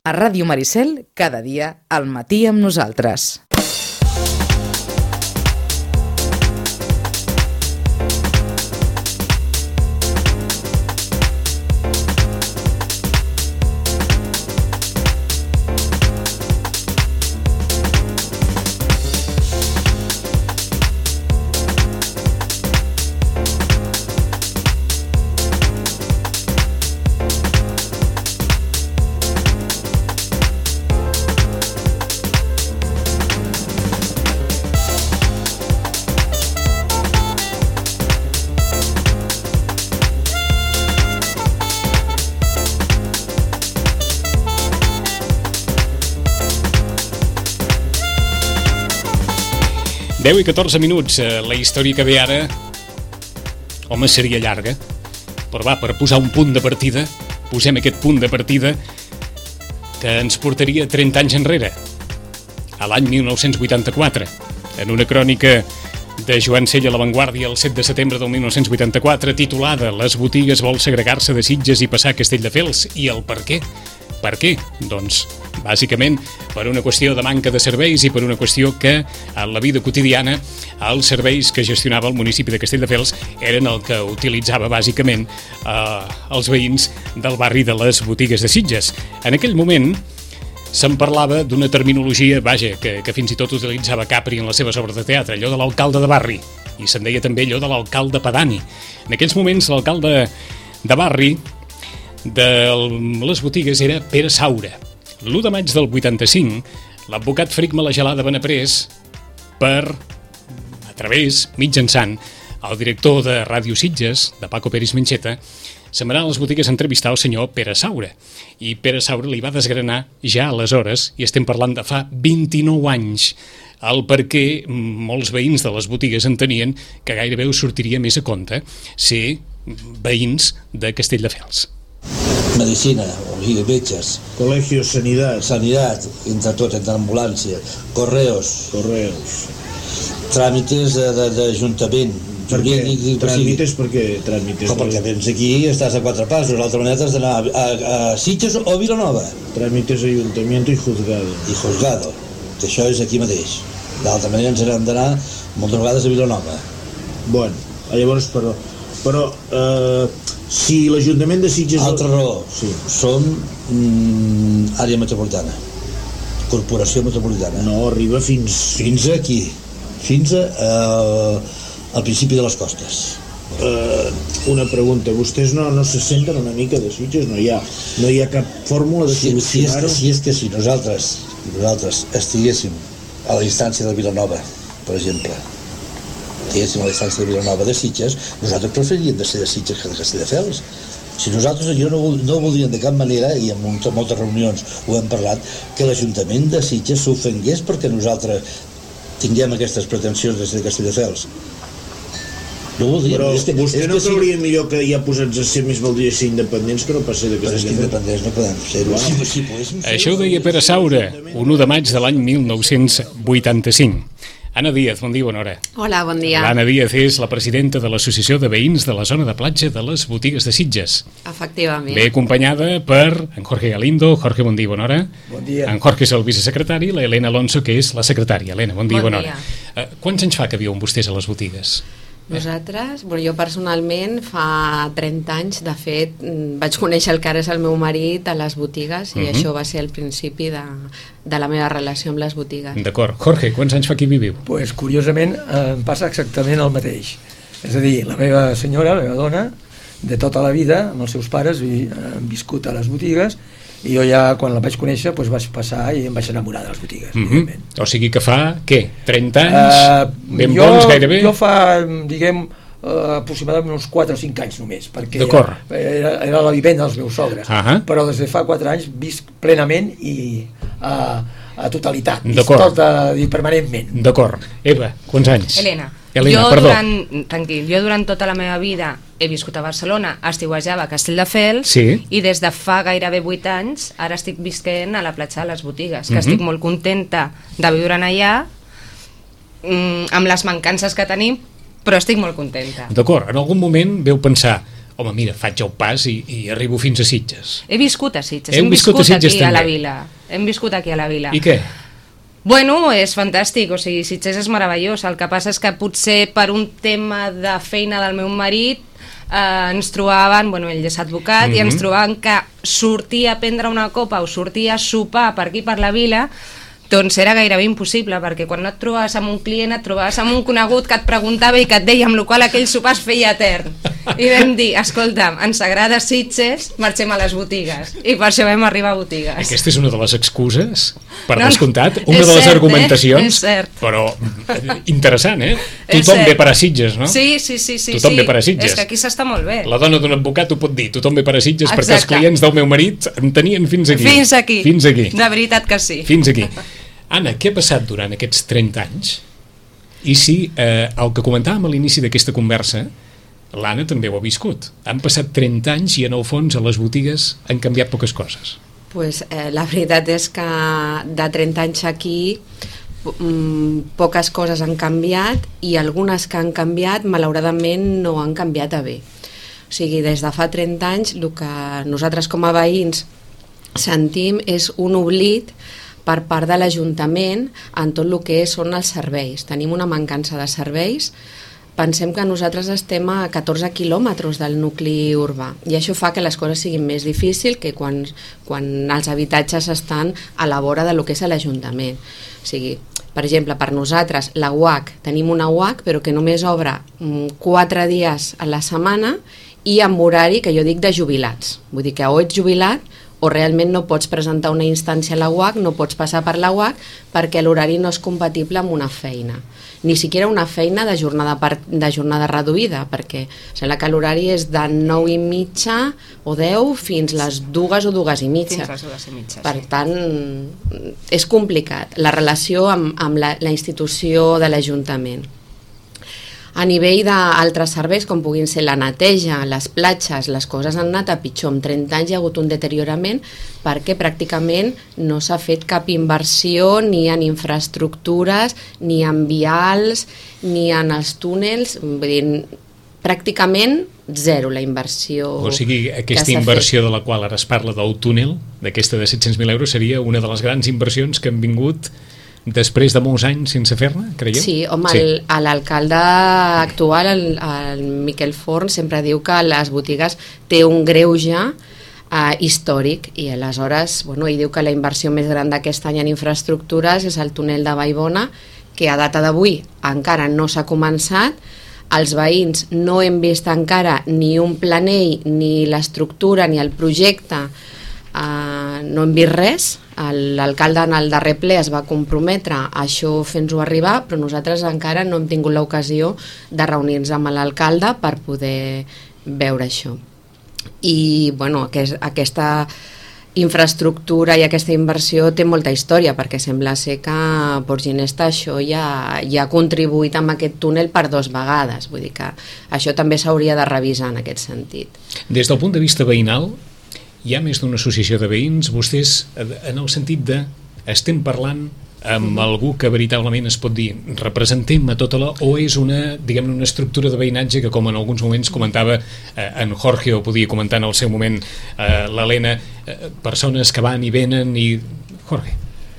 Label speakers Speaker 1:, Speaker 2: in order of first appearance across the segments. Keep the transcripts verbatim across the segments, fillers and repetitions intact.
Speaker 1: A Ràdio Maricel, cada dia al matí amb nosaltres.
Speaker 2: deu i catorze minuts, la història que ve ara, home, seria llarga, però va, per posar un punt de partida, posem aquest punt de partida que ens portaria trenta anys enrere, a l'any mil nou-cents vuitanta-quatre, en una crònica de Joan Sella a La Vanguardia el set de setembre del mil nou-cents vuitanta-quatre, titulada «Les botigues vol segregar-se de Sitges i passar a Castelldefels, i el per què?» Per què? Doncs, bàsicament, per una qüestió de manca de serveis i per una qüestió que, en la vida quotidiana, els serveis que gestionava el municipi de Castelldefels eren el que utilitzava, bàsicament, eh, els veïns del barri de les botigues de Sitges. En aquell moment, se'n parlava d'una terminologia, vaja, que, que fins i tot utilitzava Capri en les seves obres de teatre, allò de l'alcalde de barri, i se'n deia també allò de l'alcalde pedani. En aquells moments, l'alcalde de barri de les botigues era Pere Saura. l'u de maig del vuitanta-cinc, l'advocat Fric Malagelada Benaprés, per, a través, mitjançant, el director de Ràdio Sitges, de Paco Pérez Mencheta, se'n va anar a les botigues a entrevistar el senyor Pere Saura. I Pere Saura li va desgranar ja aleshores, i estem parlant de fa vint-i-nou anys, el perquè molts veïns de les botigues entenien que gairebé us sortiria més a compte ser veïns de Castelldefels.
Speaker 3: Medicina, o sigui, metges.
Speaker 4: Colegios, sanidad.
Speaker 3: Sanidad, entre tot, entre ambulància. Correos.
Speaker 4: Correos.
Speaker 3: Tràmites d'Ajuntament.
Speaker 4: Per què? Tràmites per què? Tràmites.
Speaker 3: Com perquè vens aquí i estàs a quatre passos, l'altra manera has d'anar a, a, a Sitges o Vilanova.
Speaker 4: Tràmites, Ayuntamiento i Juzgado.
Speaker 3: I Juzgado, que això és aquí mateix. D'altra manera ens hem d'anar moltes vegades a Vilanova.
Speaker 4: Bueno, llavors, però... Però, eh, si l'Ajuntament de Sitges...
Speaker 3: Altra raó,
Speaker 4: sí.
Speaker 3: Som mm, àrea metropolitana, corporació metropolitana.
Speaker 4: No, arriba fins...
Speaker 3: Fins aquí, fins a, uh, al principi de les costes.
Speaker 4: Uh, una pregunta, vostès no, no se senten una mica de Sitges? No hi ha, no hi ha cap fórmula de solucionar-ho?
Speaker 3: Si, si és que si nosaltres, nosaltres estiguéssim a la distància de Vilanova, per exemple, estiguéssim a la distància de Vilanova de Sitges, nosaltres preferiríem de ser de Sitges que de Castelldefels. Si nosaltres allò no, no voldríem de cap manera, i en moltes, moltes reunions ho hem parlat, que l'Ajuntament de Sitges s'ofengués perquè nosaltres tinguem aquestes pretensions de ser de Castelldefels. No ho voldríem.
Speaker 4: Però
Speaker 3: és que,
Speaker 4: vostè
Speaker 3: és
Speaker 4: no
Speaker 3: que
Speaker 4: trauria
Speaker 3: si...
Speaker 4: millor que ja posats a ser més valdria ser independents que no pas ser de
Speaker 3: Castelldefels? Però és que independents no podem ser-ho.
Speaker 4: Wow.
Speaker 3: Si, si poguéssim ser-ho.
Speaker 2: Això ho deia Pere Saura, un u de maig de l'any mil nou-cents vuitanta-cinc. Anna Díaz, bon dia, bona hora.
Speaker 5: Hola, bon dia.
Speaker 2: L'Anna Díaz és la presidenta de l'Associació de Veïns de la Zona de Platja de les Botigues de Sitges.
Speaker 5: Efectivament.
Speaker 2: Ve acompanyada per en Jorge Galindo. Jorge, bon dia, bona hora.
Speaker 4: Bon dia.
Speaker 2: En Jorge és el vicesecretari, la Helena Alonso, que és la secretària. Helena, bon dia,
Speaker 5: bon
Speaker 2: bona
Speaker 5: dia.
Speaker 2: hora. Uh, quants anys fa que viuen vostès a les botigues?
Speaker 5: Nosaltres, bueno, jo personalment fa trenta anys, de fet, vaig conèixer el que ara és el meu marit a les botigues i uh-huh. això va ser el principi de, de la meva relació amb les botigues.
Speaker 2: D'acord. Jorge, quants anys fa que hi viviu?
Speaker 6: Pues, curiosament, eh, em passa exactament el mateix. És a dir, la meva senyora, la meva dona, de tota la vida, amb els seus pares, vi, han viscut a les botigues, i jo ja, quan la vaig conèixer, doncs vaig passar i em vaig enamorar de les botigues.
Speaker 2: Mm-hmm. O sigui que fa, què, trenta anys?
Speaker 6: Uh,
Speaker 2: ben
Speaker 6: jo,
Speaker 2: bons, gairebé?
Speaker 6: Jo fa, diguem, uh, aproximadament uns quatre o cinc anys només, perquè era, era la vivenda dels meus sogres. Uh-huh. Però des de fa quatre anys visc plenament i uh, a totalitat, tot uh, permanentment.
Speaker 2: D'acord. Eva, quants anys?
Speaker 7: Helena.
Speaker 2: Helena,
Speaker 7: jo
Speaker 2: perdó.
Speaker 7: Durant, tranquil, jo durant tota la meva vida he viscut a Barcelona, estiuejava a Castelldefels,
Speaker 2: sí.
Speaker 7: i des de fa gairebé vuit anys ara estic visquent a la platja de les Botigues, que mm-hmm. estic molt contenta de viure allà, mm, amb les mancances que tenim, però estic molt contenta.
Speaker 2: D'acord, en algun moment veu pensar, home, mira, faig el pas i, i arribo fins a Sitges.
Speaker 7: He viscut a Sitges,
Speaker 2: Heu
Speaker 7: hem
Speaker 2: viscut
Speaker 7: viscut
Speaker 2: a Sitges
Speaker 7: aquí a la
Speaker 2: també?
Speaker 7: vila. Hem viscut aquí a la vila.
Speaker 2: I què?
Speaker 7: Bueno, és fantàstic, o sigui, Sitges és meravellós. El que passa és que potser per un tema de feina del meu marit eh, ens trobaven, bueno, ell és advocat, mm-hmm. i ens trobaven que sortir a prendre una copa o sortir a sopar per aquí per la vila, doncs era gairebé impossible, perquè quan no et trobaves amb un client et trobaves amb un conegut que et preguntava i que et deia, amb la qual aquell sopar es feia etern. I vam dir, escolta'm, ens agrada Sitges, marxem a les botigues. I per això vam arribar a botigues.
Speaker 2: Aquesta és una de les excuses, per
Speaker 7: No, no,
Speaker 2: descomptat, una
Speaker 7: és
Speaker 2: de les
Speaker 7: cert,
Speaker 2: argumentacions,
Speaker 7: eh? És cert.
Speaker 2: però eh, interessant, eh?
Speaker 7: És
Speaker 2: Tothom
Speaker 7: cert.
Speaker 2: ve per a Sitges, no?
Speaker 7: Sí, sí, sí, sí.
Speaker 2: Tothom
Speaker 7: sí.
Speaker 2: ve per a Sitges.
Speaker 7: És que aquí s'està molt bé.
Speaker 2: La dona d'un advocat ho pot dir, tothom ve per a Sitges,
Speaker 7: Exacte.
Speaker 2: perquè els clients del meu marit em tenien fins aquí.
Speaker 7: Fins aquí.
Speaker 2: Fins aquí.
Speaker 7: De veritat que sí.
Speaker 2: Fins aquí. Anna, què ha passat durant aquests trenta anys? I si eh, el que comentàvem a l'inici d'aquesta conversa, l'Anna també ho ha viscut. Han passat trenta anys i en el fons a les botigues han canviat poques coses.
Speaker 5: Pues, eh, la veritat és que de trenta anys aquí mm, poques coses han canviat i algunes que han canviat malauradament no han canviat a bé. O sigui, des de fa trenta anys el que nosaltres com a veïns sentim és un oblit per part de l'Ajuntament en tot el que són els serveis. Tenim una mancança de serveis. Pensem que nosaltres estem a catorze quilòmetres del nucli urbà i això fa que les coses siguin més difícils que quan, quan els habitatges estan a la vora de lo que és l'Ajuntament. O sigui, per exemple, per nosaltres, la U H C, tenim una U H C però que només obre quatre dies a la setmana i amb horari que jo dic de jubilats. Vull dir que o ets jubilat o realment no pots presentar una instància a la U H C, no pots passar per la U H C perquè l'horari no és compatible amb una feina. Ni siquiera una feina de jornada, per, de jornada reduïda, perquè sembla que l'horari és de nou i mitja o deu fins les dues o dues i mitja.
Speaker 7: Fins les dues i mitja,
Speaker 5: per
Speaker 7: sí.
Speaker 5: tant, és complicat la relació amb, amb la, la institució de l'Ajuntament. A nivell d'altres serveis, com puguin ser la neteja, les platges, les coses han anat a pitjor. En trenta anys hi ha hagut un deteriorament perquè pràcticament no s'ha fet cap inversió ni en infraestructures, ni en vials, ni en els túnels. Vull dir, pràcticament zero la inversió.
Speaker 2: O sigui, aquesta inversió de la qual ara es parla del túnel, d'aquesta de set-cents mil euros, seria una de les grans inversions que han vingut després de molts anys sense fer-ne, creieu?
Speaker 5: Sí, home, sí. L'alcalde actual, el, el Miquel Forn, sempre diu que les botigues té un greuge eh, històric i aleshores, bueno, ell diu que la inversió més gran d'aquest any en infraestructures és el túnel de Vallbona, que a data d'avui encara no s'ha començat. Els veïns no hem vist encara ni un planell, ni l'estructura, ni el projecte, eh, no hem vist res. L'alcalde en el darrer ple es va comprometre a això fent-ho arribar, però nosaltres encara no hem tingut l'ocasió de reunir-nos amb l'alcalde per poder veure això. I bueno, aquest, aquesta infraestructura i aquesta inversió té molta història, perquè sembla ser que Porginesta això ja, ja ha contribuït amb aquest túnel per dues vegades, vull dir que això també s'hauria de revisar en aquest sentit.
Speaker 2: Des del punt de vista veïnal, hi ha més d'una associació de veïns, vostès, en el sentit de estem parlant amb algú que veritablement es pot dir representem a tota la... o és una, diguem-ne, una estructura de veïnatge que, com en alguns moments comentava eh, en Jorge, o podia comentar en el seu moment eh, l'Helena, eh, persones que van i venen i... Jorge.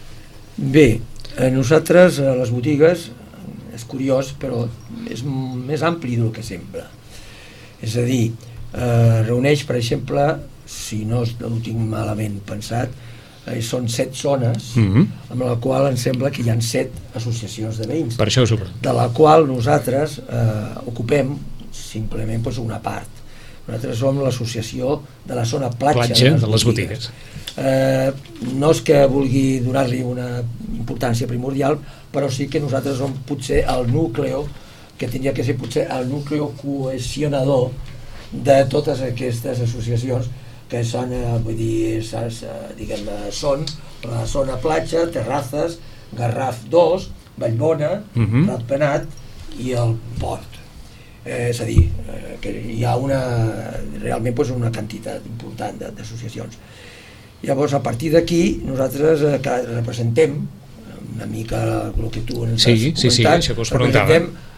Speaker 6: Bé, a nosaltres, a les botigues, és curiós, però és més ampli del que sembla. És a dir, eh, reuneix, per exemple, si no ho tinc malament pensat, eh, són set zones, mm-hmm. amb la qual em sembla que hi ha set associacions de veïns,
Speaker 2: per això ho
Speaker 6: de la qual nosaltres eh, ocupem simplement doncs, una part. Nosaltres som l'associació de la zona platja,
Speaker 2: platja
Speaker 6: de les
Speaker 2: de les
Speaker 6: botigues.
Speaker 2: botigues.
Speaker 6: Eh, no és que vulgui donar-li una importància primordial, però sí que nosaltres som potser el núcleo, que tindria que ser potser el núcleo cohesionador de totes aquestes associacions que són, eh, vull dir, saps, eh, diguem, són la zona platja, Terrazas, Garraf dos, Vallbona, uh-huh. Ratpenat i el Port. Eh, és a dir, eh, que hi ha una, realment pues, una quantitat important d'associacions. Llavors, a partir d'aquí, nosaltres eh, que representem una mica el que tu ens
Speaker 2: sí,
Speaker 6: has comentat,
Speaker 2: sí, sí, això que us preguntava.
Speaker 6: Representem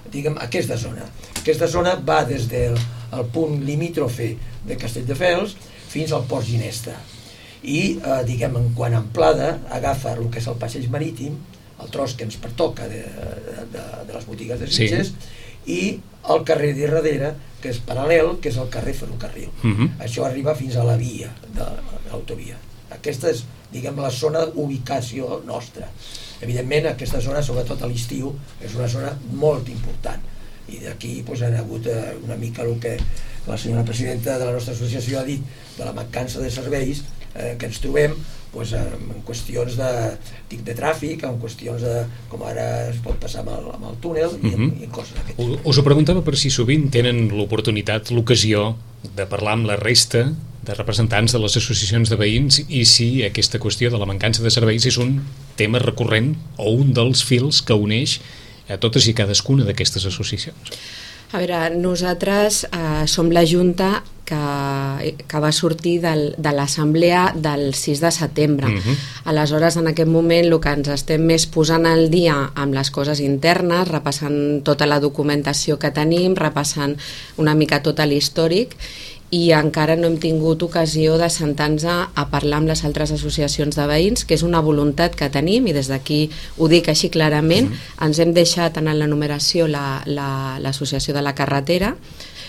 Speaker 6: diguem, aquesta zona. Aquesta zona va des del el punt limítrofe de Castelldefels fins al Port Ginesta. I, eh, diguem, en quant a amplada, agafa el que és el passeig marítim, el tros que ens pertoca de, de, de les botigues de Sitges, sí. I el carrer de darrere, que és paral·lel, que és el carrer Ferrocarril. Uh-huh. Això arriba fins a la via de l'autovia. Aquesta és, diguem, la zona d'ubicació nostra. Evidentment, aquesta zona, sobretot a l'estiu, és una zona molt important. I d'aquí doncs, ha hagut eh, una mica el que la senyora presidenta de la nostra associació ha dit de la mancança de serveis eh, que ens trobem pues, en qüestions de, de tràfic, en qüestions de com ara es pot passar amb el, amb el túnel i, uh-huh. i en coses d'aquest tipus.
Speaker 2: Us ho preguntava per si sovint tenen l'oportunitat, l'ocasió de parlar amb la resta de representants de les associacions de veïns i si aquesta qüestió de la mancança de serveis és un tema recurrent o un dels fils que uneix a totes i cadascuna d'aquestes associacions.
Speaker 5: A veure, nosaltres eh, som la Junta que, que va sortir del, de l'assemblea del sis de setembre. Uh-huh. Aleshores, en aquest moment, el que ens estem més posant al dia amb les coses internes, repassant tota la documentació que tenim, repassant una mica tot l'històric, i encara no hem tingut ocasió de sentar-nos a, a parlar amb les altres associacions de veïns, que és una voluntat que tenim, i des d'aquí ho dic així clarament. Mm. Ens hem deixat en la numeració la, la, l'associació de la carretera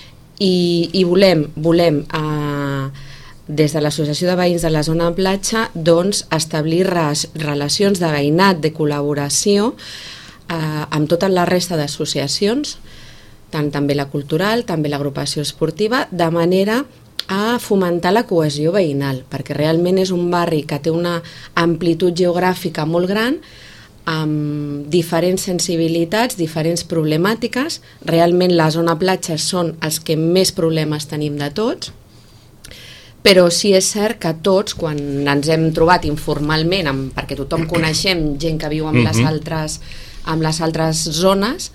Speaker 5: i, i volem, volem eh, des de l'associació de veïns de la zona de platja, doncs, establir res, relacions de veïnat, de col·laboració eh, amb tota la resta d'associacions, tant també la cultural, també l'agrupació esportiva, de manera a fomentar la cohesió veïnal, perquè realment és un barri que té una amplitud geogràfica molt gran, amb diferents sensibilitats, diferents problemàtiques. Realment la zona platja són els que més problemes tenim de tots, però sí és cert que tots, quan ens hem trobat informalment, amb, perquè tothom coneixem gent que viu en les altres, en les altres zones,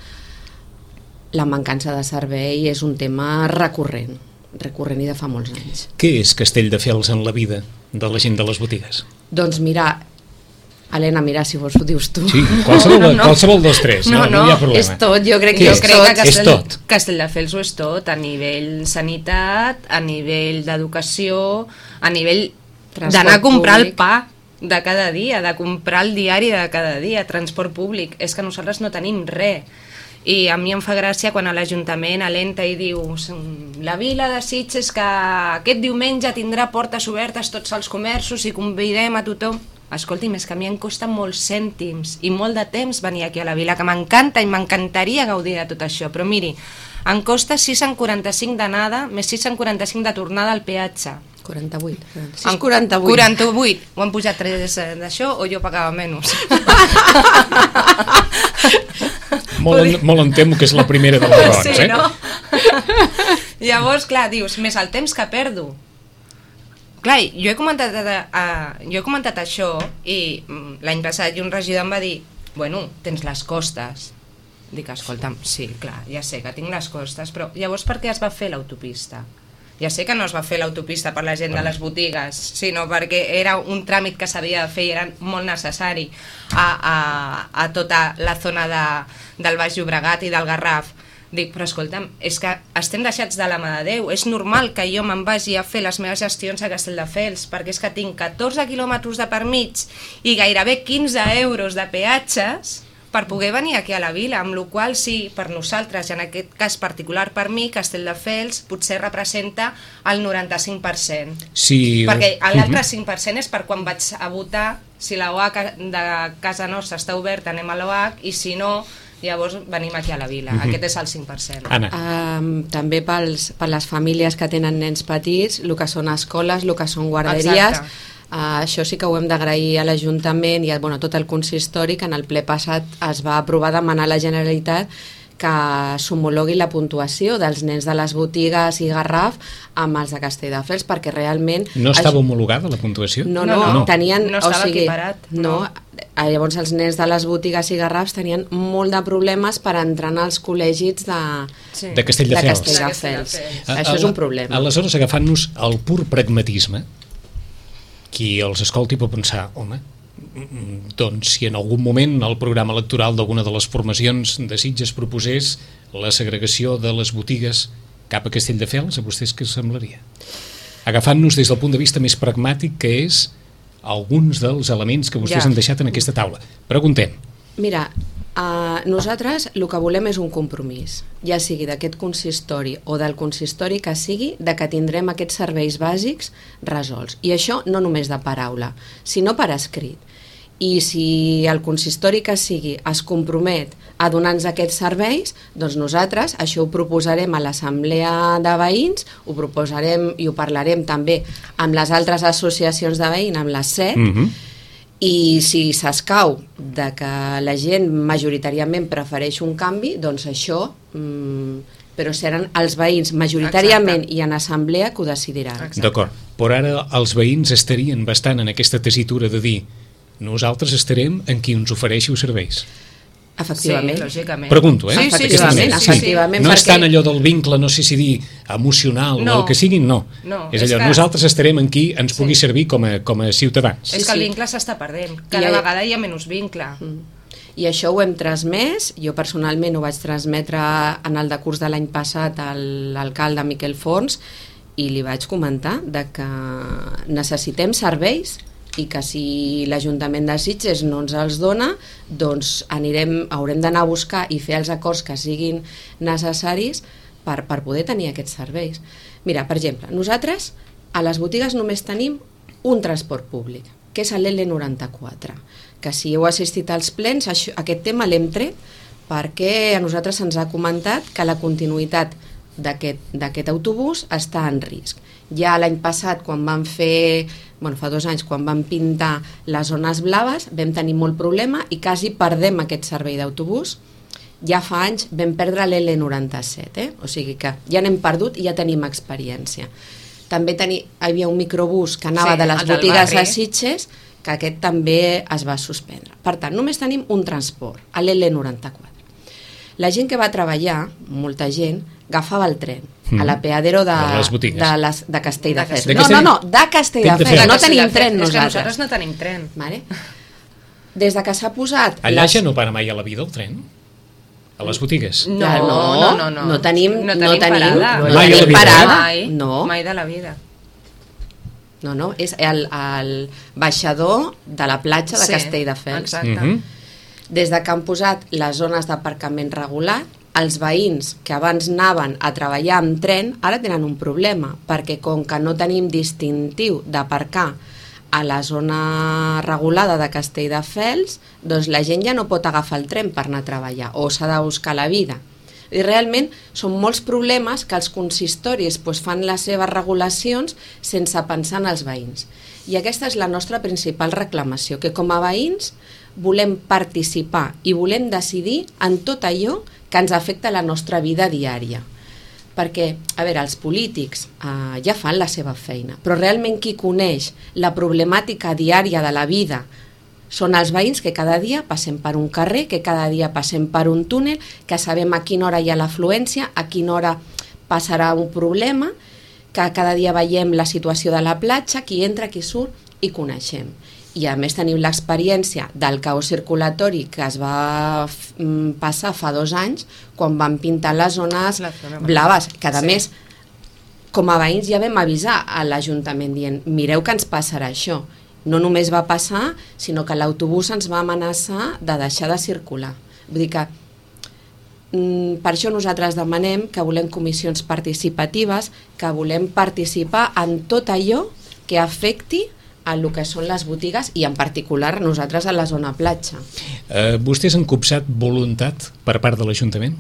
Speaker 5: la mancança de servei és un tema recurrent, recurrent i de fa molts anys.
Speaker 2: Què és Castelldefels en la vida de la gent de les botigues?
Speaker 5: Doncs mira, Helena, mira, si vols ho dius tu.
Speaker 2: Sí, qualsevol, no, no. qualsevol dels tres, no, no, no, no hi ha problema.
Speaker 5: És tot, jo crec que,
Speaker 7: jo
Speaker 5: és,
Speaker 7: crec
Speaker 5: tot.
Speaker 7: que Castell,
Speaker 2: és tot.
Speaker 7: Castelldefels ho és tot, a nivell sanitat, a nivell d'educació, a nivell d'anar a comprar públic. El pa de cada dia, de comprar el diari de cada dia, transport públic. És que nosaltres no tenim res. I a mi em fa gràcia quan a l'Ajuntament alenta i diu la vila de Sitges que aquest diumenge tindrà portes obertes tots els comerços i convidem a tothom. Escolti'm, és que a mi em costa molts cèntims i molt de temps venir aquí a la vila, que m'encanta i m'encantaria gaudir de tot això, però miri, em costa sis cents quaranta-cinc d'anada més sis cents quaranta-cinc de tornada al peatge.
Speaker 5: quaranta-vuit.
Speaker 7: sis quaranta-vuit. quaranta-vuit. Ho han pujat tres d'això o jo pagava menys?
Speaker 2: Molt, en, molt em temo que és la primera de les raons,
Speaker 7: sí,
Speaker 2: eh?
Speaker 7: No? Llavors, clar, dius, més el temps que perdo. Clar, jo he comentat, a, a, jo he comentat això i l'any passat un regidor em va dir bueno, tens les costes. Dic, escolta'm, sí, clar, ja sé que tinc les costes, però llavors per què es va fer l'autopista? Ja sé que no es va fer l'autopista per la gent de les botigues, sinó perquè era un tràmit que s'havia de fer i era molt necessari a, a, a tota la zona de, del Baix Llobregat i del Garraf. Dic, però escolta'm, és que estem deixats de la mà de Déu, és normal que jo me'n vagi a fer les meves gestions a Castelldefels, perquè és que tinc catorze quilòmetres de per mig i gairebé quinze euros de peatges per poder venir aquí a la vila, amb la qual sí, per nosaltres, i en aquest cas particular per mi, Castelldefels potser representa el noranta-cinc per cent.
Speaker 2: Sí.
Speaker 7: Perquè l'altre cinc per cent és per quan vaig a votar, si la O H de casa nostra està oberta anem a l'O H, i si no, llavors venim aquí a la vila. Uh-huh. Aquest és el cinc per cent.
Speaker 2: Anna.
Speaker 5: Um, també pels, per les famílies que tenen nens petits, el que són escoles, el que són guarderies. Exacte. Uh, això sí que ho hem d'agrair a l'Ajuntament i a bueno, tot el consistori, que en el ple passat es va aprovar demanar a la Generalitat que s'homologui la puntuació dels nens de les botigues i Garraf amb els de Castelldefels, perquè realment...
Speaker 2: No estava això... homologada la puntuació?
Speaker 5: No, no, no, no. tenien...
Speaker 7: No estava
Speaker 5: o sigui,
Speaker 7: equiparat.
Speaker 5: No. no. Llavors els nens de les botigues i Garrafs tenien molt de problemes per entrar als col·legis de,
Speaker 2: sí. de Castelldefels.
Speaker 5: De Castelldefels. A, això és un problema.
Speaker 2: Aleshores, agafant-nos el pur pragmatisme, qui els escolti pot pensar, home, doncs si en algun moment el programa electoral d'alguna de les formacions de Sitges proposés la segregació de les botigues cap a Castelldefels, a vostès què semblaria? Agafant-nos des del punt de vista més pragmàtic, que és alguns dels elements que vostès
Speaker 5: Ja.
Speaker 2: han deixat en aquesta taula. Preguntem.
Speaker 5: Mira, uh, nosaltres el que volem és un compromís, ja sigui d'aquest consistori o del consistori que sigui, de que tindrem aquests serveis bàsics resolts. I això no només de paraula, sinó per escrit. I si el consistori que sigui es compromet a donar-nos aquests serveis, doncs nosaltres això ho proposarem a l'assemblea de veïns, ho proposarem i ho parlarem també amb les altres associacions de veïns, amb les set,
Speaker 2: Mhm.
Speaker 5: i si s'escau de que la gent majoritàriament prefereix un canvi, doncs això, mm, però seran els veïns majoritàriament
Speaker 7: Exacte.
Speaker 5: i en assemblea que ho decidiran.
Speaker 7: Exacte.
Speaker 2: D'acord, però ara els veïns estarien bastant en aquesta tessitura de dir nosaltres estarem en qui ens ofereixi els serveis.
Speaker 5: Efectivament.
Speaker 7: Sí, lògicament.
Speaker 2: Pregunto, eh?
Speaker 7: Sí, sí,
Speaker 2: D'aquesta
Speaker 5: efectivament,
Speaker 2: manera.
Speaker 7: sí, sí.
Speaker 5: efectivament,
Speaker 2: No
Speaker 5: perquè-
Speaker 2: estan allò del vincle, no sé si dir emocional
Speaker 7: No.
Speaker 2: o el que siguin, no.
Speaker 7: No,
Speaker 2: és
Speaker 7: és
Speaker 2: allò,
Speaker 7: que-
Speaker 2: nosaltres estarem en qui ens pugui
Speaker 7: Sí.
Speaker 2: servir com a, com a ciutadans.
Speaker 7: És
Speaker 5: Sí,
Speaker 7: que el
Speaker 5: sí.
Speaker 7: vincle s'està perdent. Cada
Speaker 5: I hi ha-
Speaker 7: vegada hi ha menys vincle.
Speaker 5: I això ho hem transmès, jo personalment ho vaig transmetre en el decurs de l'any passat a l'alcalde Miquel Forns i li vaig comentar de que necessitem serveis i que si l'Ajuntament de Sitges no ens els dona, doncs anirem, haurem d'anar a buscar i fer els acords que siguin necessaris per, per poder tenir aquests serveis. Mira, per exemple, nosaltres a les botigues només tenim un transport públic, que és l'L noranta-quatre, que si heu assistit als plens, això, aquest tema l'hem tret perquè a nosaltres se'ns ha comentat que la continuïtat d'aquest d'aquest autobús està en risc. Ja l'any passat, quan van fer, bueno, fa dos anys, quan van pintar les zones blaves, vam tenir molt problema i quasi perdem aquest servei d'autobús. Ja fa anys vam perdre l'L noranta-set, eh? O sigui que ja n'hem perdut i ja tenim experiència. També teni, hi havia un microbús que anava
Speaker 7: Sí,
Speaker 5: de les
Speaker 7: el del
Speaker 5: botigues
Speaker 7: barri.
Speaker 5: a Sitges, que aquest també es va suspendre. Per tant, només tenim un transport, l'L noranta-quatre. La gent que va treballar, molta gent, agafava el tren
Speaker 2: Mm.
Speaker 5: a l'apeadero de,
Speaker 2: De les botigues.
Speaker 5: de, les, de Castelldefels.
Speaker 2: De
Speaker 5: No,
Speaker 2: Castell-
Speaker 5: no, no, de Castelldefels. No tenim tren
Speaker 7: És que
Speaker 5: nosaltres.
Speaker 7: nosaltres no tenim tren.
Speaker 5: Vale? Des de que s'ha posat...
Speaker 2: Allà
Speaker 5: les-
Speaker 2: ja no para mai a la vida el tren? A les botigues?
Speaker 7: No,
Speaker 5: Ja, no,
Speaker 7: no, no, no.
Speaker 5: no tenim-
Speaker 7: no
Speaker 5: no
Speaker 7: tenim
Speaker 5: tenim-
Speaker 7: parada.
Speaker 5: no
Speaker 2: Mai a la
Speaker 5: tenim
Speaker 2: vida,
Speaker 5: parada.
Speaker 7: Mai,
Speaker 5: No.
Speaker 7: mai de la vida.
Speaker 5: No, no, és el, el baixador de la platja de
Speaker 7: Sí,
Speaker 5: Castelldefels.
Speaker 7: exacte.
Speaker 2: Mhm.
Speaker 5: Des de que han posat les zones d'aparcament regulat, els veïns que abans anaven a treballar amb tren ara tenen un problema, perquè com que no tenim distintiu d'aparcar a la zona regulada de Castelldefels, doncs la gent ja no pot agafar el tren per anar a treballar o s'ha de buscar la vida. I realment són molts problemes que els consistoris doncs, fan les seves regulacions sense pensar en els veïns. I aquesta és la nostra principal reclamació, que com a veïns volem participar i volem decidir en tot allò que ens afecta la nostra vida diària. Perquè, a veure, els polítics eh, ja fan la seva feina, però realment qui coneix la problemàtica diària de la vida són els veïns que cada dia passem per un carrer, que cada dia passem per un túnel, que sabem a quina hora hi ha l'afluència, a quina hora passarà un problema, que cada dia veiem la situació de la platja, qui entra, qui surt, i coneixem. I a més tenim l'experiència del caos circulatori que es va mm, passar fa dos anys quan van pintar les zones
Speaker 7: La zona
Speaker 5: blaves, que a
Speaker 7: Sí.
Speaker 5: més com a veïns ja vam avisar a l'Ajuntament dient, mireu que ens passarà això. No només va passar, sinó que l'autobús ens va amenaçar de deixar de circular. Vull dir que mm, per això nosaltres demanem que volem comissions participatives, que volem participar en tot allò que afecti a el que són les botigues i en particular nosaltres a la zona platja.
Speaker 2: Eh, vostès han copsat voluntat per part de l'Ajuntament?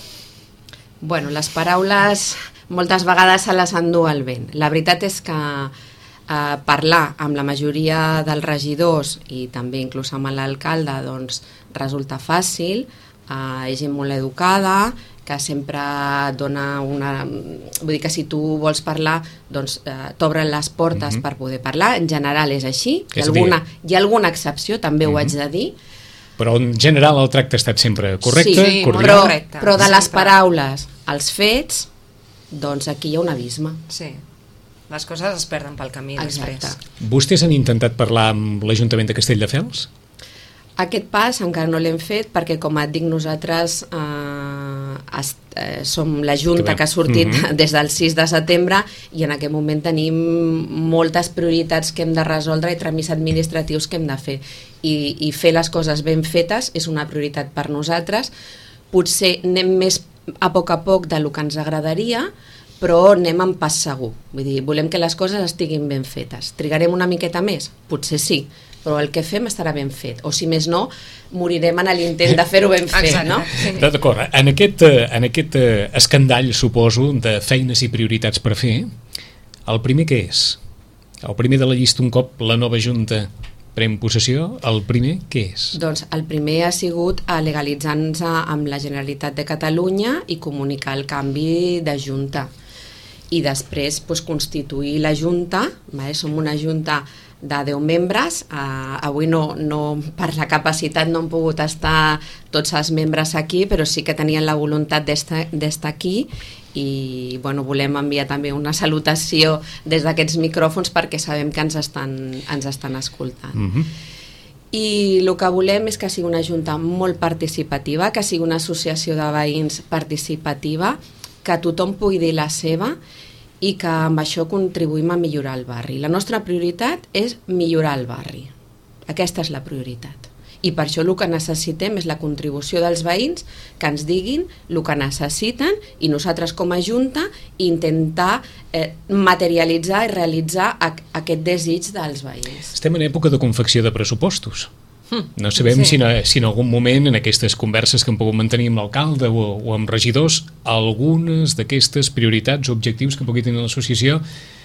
Speaker 5: Bueno, les paraules moltes vegades se les endú el vent. La veritat és que eh, parlar amb la majoria dels regidors i també inclús amb l'alcalde doncs, resulta fàcil, eh, és gent molt educada, que sempre dona una... Vull dir que si tu vols parlar, doncs eh, t'obren les portes
Speaker 2: Mhm.
Speaker 5: per poder parlar. En general és així. Hi ha
Speaker 2: És a dir-
Speaker 5: alguna, hi ha alguna excepció, també ho
Speaker 2: Mhm.
Speaker 5: haig de dir.
Speaker 2: Però en general el tracte ha estat sempre correcte,
Speaker 5: Sí,
Speaker 2: cordial?
Speaker 5: però,
Speaker 7: correcte,
Speaker 5: però de les
Speaker 7: sempre.
Speaker 5: paraules als fets, doncs aquí hi ha un abisme.
Speaker 7: Sí. Les coses es perden pel camí després.
Speaker 2: Vostès han intentat parlar amb l'Ajuntament de Castelldefels?
Speaker 5: Aquest pas encara no l'hem fet perquè, com et dic, nosaltres eh, es, eh, som la Junta que ha sortit mm-hmm. des del sis de setembre i en aquest moment tenim moltes prioritats que hem de resoldre i tràmits administratius que hem de fer. I, i fer les coses ben fetes és una prioritat per nosaltres. Potser anem més a poc a poc del que ens agradaria, però anem en pas segur. Vull dir, volem que les coses estiguin ben fetes. Trigarem una miqueta més? Potser sí, però el que fem estarà ben fet. O si més no, morirem en l'intent de fer-ho ben fet, no?
Speaker 2: D'acord, en aquest, en aquest escandall, suposo, de feines i prioritats per fer, el primer què és? El primer de la llista, un cop la nova Junta pren possessió, el primer què és?
Speaker 5: Doncs el primer ha sigut legalitzar-nos amb la Generalitat de Catalunya i comunicar el canvi de Junta. I després doncs, constituir la Junta, vale? Som una Junta de deu membres, uh, avui no, no, per la capacitat no han pogut estar tots els membres aquí, però sí que tenien la voluntat d'estar aquí i bueno, volem enviar també una salutació des d'aquests micròfons perquè sabem que ens estan, ens estan escoltant. Mm-hmm. I el que volem és que sigui una Junta molt participativa, que sigui una associació de veïns participativa, que tothom pugui dir la seva i que amb això contribuïm a millorar el barri. La nostra prioritat és millorar el barri. Aquesta és la prioritat. I per això el que necessitem és la contribució dels veïns que ens diguin el que necessiten i nosaltres com a Junta intentar eh, materialitzar i realitzar aquest desig dels veïns.
Speaker 2: Estem en època de confecció de pressupostos. No sabem sí. si, no, si en algun moment en aquestes converses que hem pogut mantenir amb l'alcalde o, o amb regidors, algunes d'aquestes prioritats o objectius que pugui tenir l'associació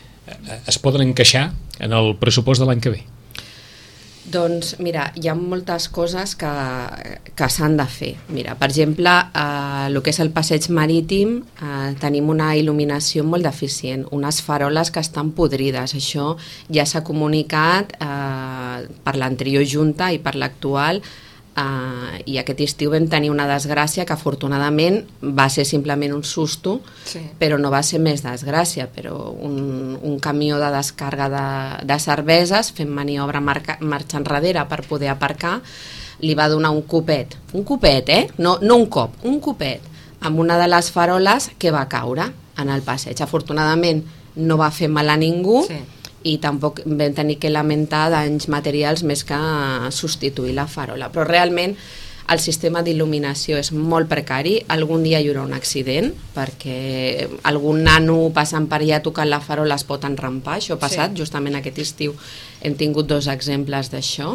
Speaker 2: es poden encaixar en el pressupost de l'any que ve.
Speaker 5: Doncs mira, hi ha moltes coses que, que s'han de fer. Mira, per exemple, eh, el que és el passeig marítim, eh, tenim una il·luminació molt deficient, unes faroles que estan podrides. Això ja s'ha comunicat eh, per l'anterior Junta i per l'actual, eh, i aquest estiu vam tenir una desgràcia que afortunadament va ser simplement un susto, sí. Però no va ser més desgràcia, però un, un camió de descàrrega de, de cerveses fent maniobra marca, marxa enrere per poder aparcar, li va donar un copet, un copet, eh? No, no un cop, un copet, amb una de les faroles que va caure en el passeig. Afortunadament no va fer mal a ningú, sí. I tampoc vam tenir que lamentar danys materials més que substituir la farola. Però realment el sistema d'il·luminació és molt precari, algun dia hi haurà un accident, perquè algun nano passant per allà tocant la farola es pot enrampar, això ha passat, sí. Justament aquest estiu hem tingut dos exemples d'això.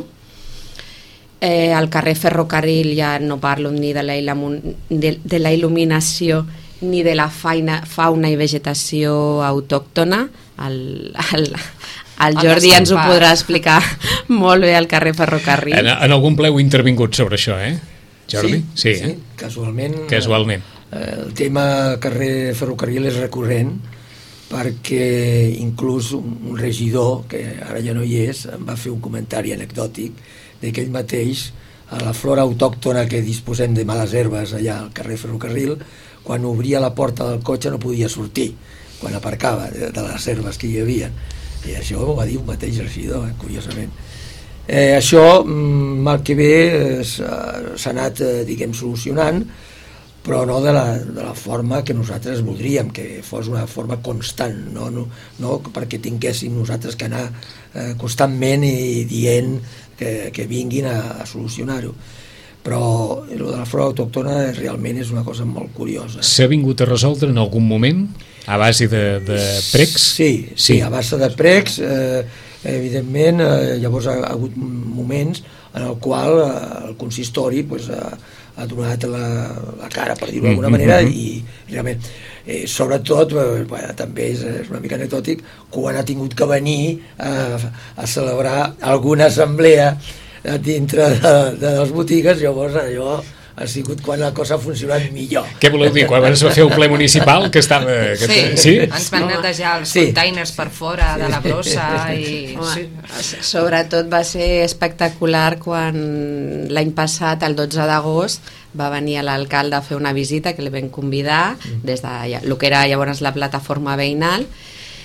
Speaker 5: Eh, al carrer Ferrocarril ja no parlo ni de la, de, de la il·luminació ni de la faina, fauna i vegetació autòctona. El, el, el Jordi ens ho podrà explicar molt bé al carrer Ferrocarril.
Speaker 2: En, en algun ple heu intervingut sobre això, eh, Jordi?
Speaker 6: Sí,
Speaker 2: sí,
Speaker 6: sí,
Speaker 2: eh?
Speaker 6: casualment.
Speaker 2: Casualment.
Speaker 6: Eh, el tema carrer Ferrocarril és recurrent perquè inclús un, un regidor, que ara ja no hi és, em va fer un comentari anecdòtic de que ell mateix, a la flora autòctona que disposem de males herbes allà al carrer Ferrocarril, quan obria la porta del cotxe no podia sortir, quan aparcava, de, de les herbes que hi havia. I això ho va dir un mateix regidor, eh, curiosament. Eh, això, mal que bé, s'ha anat, eh, diguem, solucionant, però no de la, de la forma que nosaltres voldríem, que fos una forma constant, no, no, no perquè tinguéssim nosaltres que anar eh, constantment i dient que, que vinguin a, a solucionar-ho. Però el de la flora autòctona realment és una cosa molt curiosa.
Speaker 2: S'ha vingut a resoldre en algun moment a base de, de precs?
Speaker 6: Sí, sí, sí, a base de precs, eh, evidentment, eh, llavors ha, ha hagut moments en el qual eh, el consistori pues, ha, ha donat la, la cara, per dir-ho d'alguna manera, mm-hmm. i realment, eh, sobretot, eh, bueno, també és, és una mica anecdòtic, quan ha tingut que venir eh, a celebrar alguna assemblea dintre de, de les botigues, llavors allò ha sigut quan la cosa ha funcionat millor.
Speaker 2: Què voleu dir? Quan es va fer el ple municipal que estava... Que
Speaker 7: sí,
Speaker 2: sí,
Speaker 7: ens van netejar els sí. containers per fora sí. de la brossa i...
Speaker 5: Home, sí. Sobretot va ser espectacular quan l'any passat, el dotze d'agost, va venir l'alcalde a fer una visita que li vam convidar des de el que era llavors la plataforma veïnal,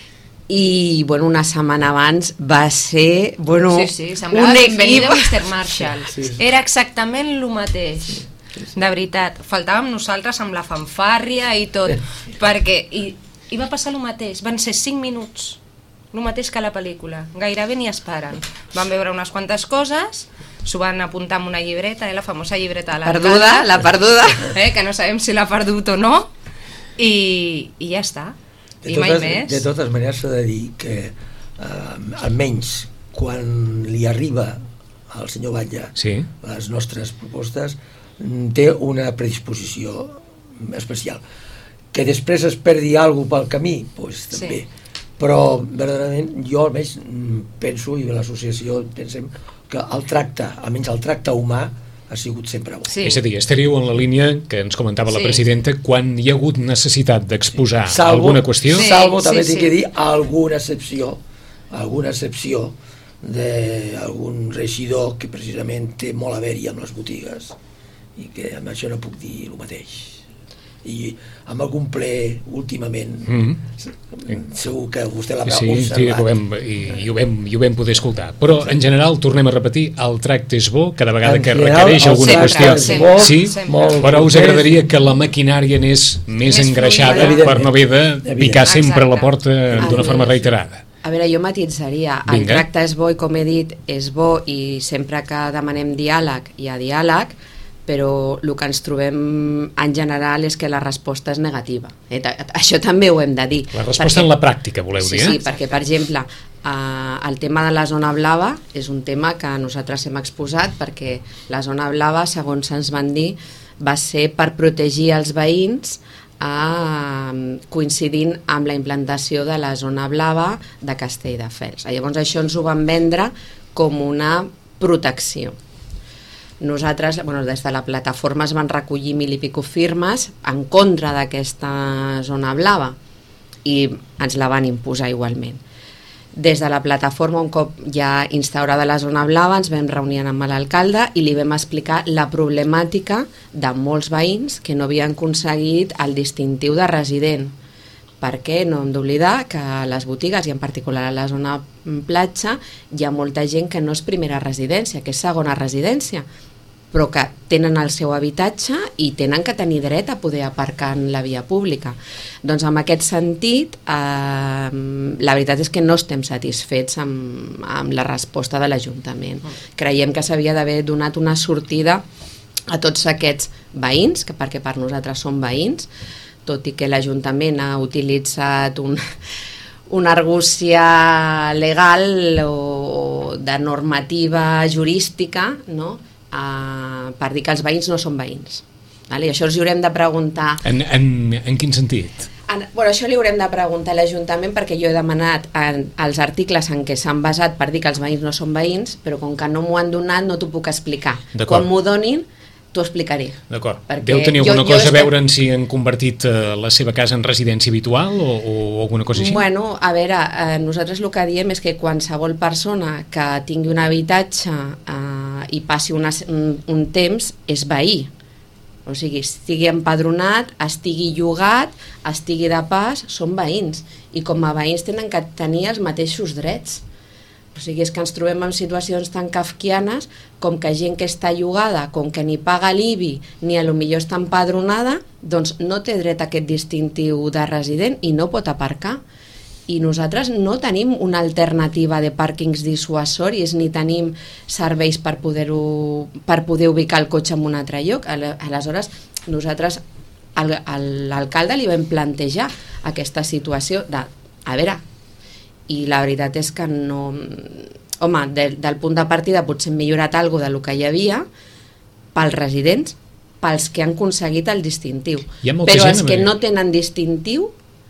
Speaker 5: i bueno, una setmana abans va ser bueno,
Speaker 7: sí, sí, semblava
Speaker 5: un
Speaker 7: Bienvenido
Speaker 5: equip...
Speaker 7: mister Marshall. Sí, sí. Era exactament el mateix. Sí, sí, sí. De veritat, faltàvem nosaltres amb la fanfàrria i tot, perquè i, i va passar el mateix, van ser cinc minuts, el mateix que la pel·lícula, gairebé ni es paren. Van veure unes quantes coses, s'ho van apuntar amb una llibreta, eh, la famosa llibreta de l'alcalde.
Speaker 5: Perduda, la perduda.
Speaker 7: Eh, que no sabem si l'ha perdut o no, i, i ja està.
Speaker 6: De
Speaker 7: I
Speaker 6: totes,
Speaker 7: mai més.
Speaker 6: de totes maneres s'ha de dir que eh, almenys quan li arriba al senyor Batlle
Speaker 2: sí.
Speaker 6: les nostres propostes té una predisposició especial. Que després es perdi alguna cosa pel camí, doncs també. Sí. Però verdaderament jo almenys penso, i l'associació pensem, que el tracte, almenys el tracte humà ha sigut sempre bo.
Speaker 2: Sí. És a dir, estaríeu en la línia que ens comentava sí. la presidenta quan hi ha hagut necessitat d'exposar
Speaker 6: salvo,
Speaker 2: alguna qüestió.
Speaker 6: Sí, salvo, també
Speaker 7: sí,
Speaker 6: tinc
Speaker 7: sí.
Speaker 6: que dir, alguna excepció, alguna excepció d'algun regidor que precisament té molt a veure amb les botigues i que amb això no puc dir el mateix. I amb algun ple últimament mm-hmm. segur que vostè l'ha
Speaker 2: sí,
Speaker 6: observat
Speaker 2: sí, ho vam, i, i, ho vam, i ho vam poder escoltar, però en general tornem a repetir, el tracte és bo cada vegada en que general, requereix alguna
Speaker 7: sempre,
Speaker 2: qüestió
Speaker 7: sempre,
Speaker 2: sí,
Speaker 7: sempre.
Speaker 2: Però us agradaria que la maquinària anés més, més engreixada per no haver de picar sempre a la porta d'una forma reiterada.
Speaker 5: A veure, jo matitzaria, el
Speaker 2: Vinga.
Speaker 5: tracte és bo i com he dit, és bo i sempre que demanem diàleg hi ha diàleg, però el que ens trobem en general és que la resposta és negativa. Eh? Això també ho hem de dir.
Speaker 2: La resposta
Speaker 5: perquè,
Speaker 2: en la pràctica, voleu
Speaker 5: sí,
Speaker 2: dir? Eh?
Speaker 5: Sí, perquè, per exemple, eh, el tema de la zona blava és un tema que nosaltres hem exposat perquè la zona blava, segons ens van dir, va ser per protegir els veïns eh, coincidint amb la implantació de la zona blava de Castelldefels. Llavors això ens ho van vendre com una protecció. Nosaltres, bueno, des de la plataforma es van recollir mil i pico firmes en contra d'aquesta zona blava i ens la van imposar igualment. Des de la plataforma, un cop ja instaurada la zona blava, ens vam reunir amb l'alcalde i li vam explicar la problemàtica de molts veïns que no havien aconseguit el distintiu de resident, perquè no hem d'oblidar que a les botigues, i en particular a la zona platja, hi ha molta gent que no és primera residència, que és segona residència, però que tenen el seu habitatge i tenen que tenir dret a poder aparcar en la via pública. Doncs en aquest sentit, eh, la veritat és que no estem satisfets amb, amb la resposta de l'Ajuntament. Creiem que s'havia d'haver donat una sortida a tots aquests veïns, que perquè per nosaltres són veïns, tot i que l'Ajuntament ha utilitzat un, una argúcia legal o de normativa jurística, no?, Uh, per dir que els veïns no són veïns. Vale? I això els haurem de preguntar...
Speaker 2: En, en, en quin sentit?
Speaker 5: En, bueno, això li haurem de preguntar a l'Ajuntament perquè jo he demanat en, els articles en què s'han basat per dir que els veïns no són veïns, però com que no m'ho han donat no t'ho puc explicar. Quan m'ho donin t'ho explicaré.
Speaker 2: D'acord. Deu tenir alguna jo, cosa jo a veure en si han convertit uh, la seva casa en residència habitual o, o alguna cosa així?
Speaker 5: Bueno, a veure, eh, nosaltres el que diem és que qualsevol persona que tingui un habitatge eh, i passi una, un, un temps és veí. O sigui, estigui empadronat, estigui llogat, estigui de pas, són veïns. I com a veïns tenen que tenir els mateixos drets. O sigui, és que ens trobem en situacions tan kafkianes com que gent que està llogada, com que ni paga l'I B I ni a lo millor està empadronada, doncs no té dret a aquest distintiu de resident i no pot aparcar. I nosaltres no tenim una alternativa de pàrquings dissuasoris ni tenim serveis per poder-ho per poder ubicar el cotxe en un altre lloc. Aleshores, nosaltres a l'alcalde li vam plantejar aquesta situació de, a veure, i la veritat és que no... Home, del, del punt de partida potser hem millorat alguna cosa del que hi havia pels residents, pels que han aconseguit el distintiu. Però els que no tenen distintiu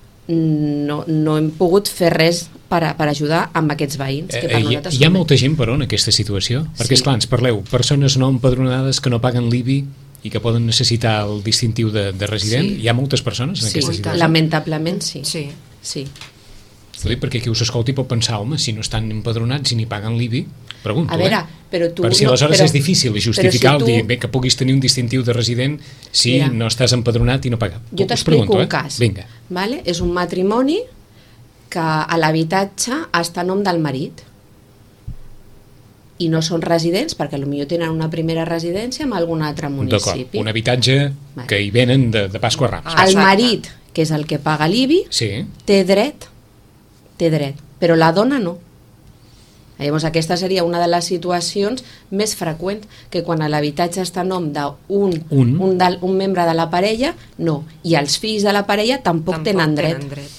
Speaker 5: no, no hem pogut fer res per, a, per ajudar amb aquests veïns. Que per
Speaker 2: eh, hi, hi ha molta gent, però, en aquesta situació? Perquè, sí. Esclar, ens parleu, persones no empadronades que no paguen l'I B I i que poden necessitar el distintiu de, de resident. Sí. Hi ha moltes persones en
Speaker 5: sí,
Speaker 2: aquesta situació?
Speaker 5: Lamentablement sí.
Speaker 7: Sí.
Speaker 5: Sí.
Speaker 2: Sí, perquè qui us escolti pot pensar, home, si no estan empadronats i ni paguen l'I B I, pregunto,
Speaker 5: a veure,
Speaker 2: eh?
Speaker 5: Però tu
Speaker 2: per si aleshores
Speaker 5: no, però,
Speaker 2: és difícil justificar si tu... el dir bé, que puguis tenir un distintiu de resident si Mira, no estàs empadronat i no pagar.
Speaker 5: Jo t'explico
Speaker 2: pregunto,
Speaker 5: un
Speaker 2: eh?
Speaker 5: cas.
Speaker 2: Vinga.
Speaker 5: Vale? És un matrimoni que a l'habitatge està a nom del marit i no són residents perquè potser tenen una primera residència en algun altre municipi.
Speaker 2: D'acord, un habitatge vale. Que hi venen de, de Pasqua Rams.
Speaker 5: Ah, el marit, que és el que paga l'I B I,
Speaker 2: sí. té
Speaker 5: dret, té dret, però la dona no. Llavors aquesta seria una de les situacions més freqüents, que quan l'habitatge està a nom d'un un. un, del, un membre de la parella, no, i els fills de la parella tampoc, tampoc tenen dret. Tenen dret.